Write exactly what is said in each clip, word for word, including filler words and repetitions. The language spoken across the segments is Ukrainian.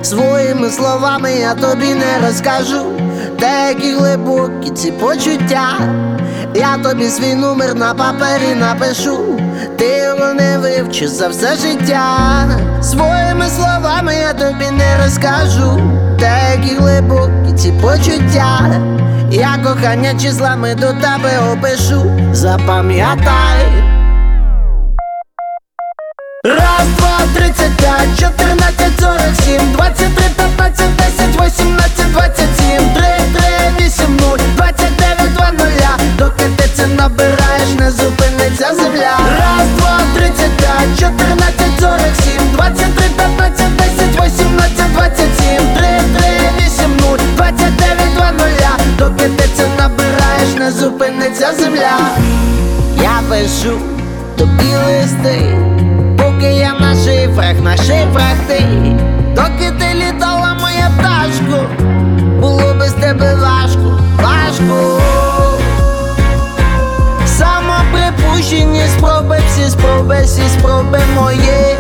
Своїми словами я тобі не розкажу, деякі глибокі ці почуття. Я тобі свій номер на папері напишу, ти його не вивчиш за все життя. Своїми словами я тобі не розкажу, деякі глибокі ці почуття. Я кохання числами до тебе опишу, запам'ятай. Раз, два, тридцять п'ять, чотирнадцять, сорок сім, двадцять три, п'ятнадцять, десять, вісімнадцять, двадцять сім, три, три, вісім, нуль, двадцять дев'ять, два, нуля. Доки ти це набираєш, не зупиниться земля. Раз, два, тридцять п'ять, чотирнадцять, сорок сім, двадцять три, п'ятнадцять, десять, вісімнадцять, двадцять сім, три, три, вісім, нуль, двадцять дев'ять, два, нуля. Доки ти це набираєш, не зупиниться земля. Я пишу тобі листи, поки я на шифрах, на шифрах ти. Доки ти літала, моя пташко, було без тебе важко, важко. Самоприпущені спроби, всі спроби, всі спроби мої.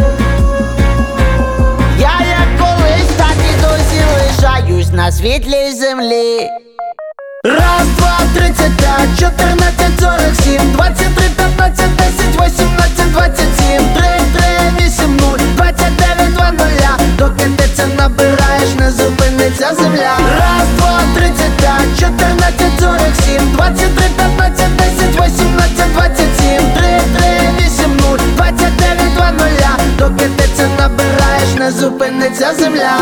Я як колись, так і досі лишаюсь на світлій землі. Раз, два, тридцять п'ять, чотирнадцять, сорок сім, двадцять три, п'ятнадцять, десять, вісімнадцять, двадцять сім, три, три, вісім, нуль, двадцять дев'ять, два, нуля. Доки ти це набираєш, не зупиниться земля. Раз, два, тридцять п'ять, чотирнадцять, сорок сім, двадцять три, п'ятнадцять, десять, вісімнадцять, двадцять сім, три, три, вісім, нуль, двадцять дев'ять, два, нуля. Доки ти це набираєш, не зупиниться земля.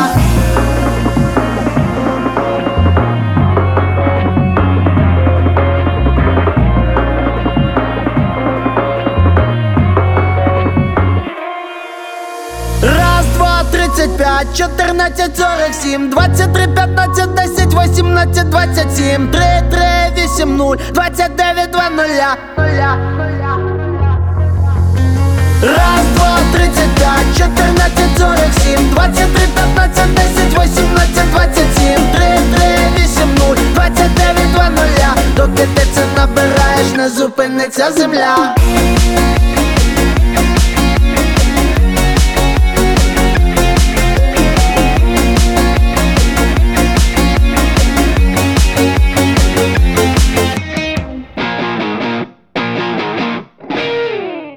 тридцять п'ять, чотирнадцять, сорок сім, двадцять три, п'ятнадцять, десять, вісімнадцять, двадцять сім, три, три, вісім, нуль, двадцять дев'ять, два, нуля. Раз, два, тридцять п'ять, чотирнадцять, сорок сім, двадцять три, п'ятнадцять, десять, вісімнадцять, двадцять сім, три, три, вісім, нуль, двадцять дев'ять, два, нуля. Доки ти це набираєш, не зупиниться земля.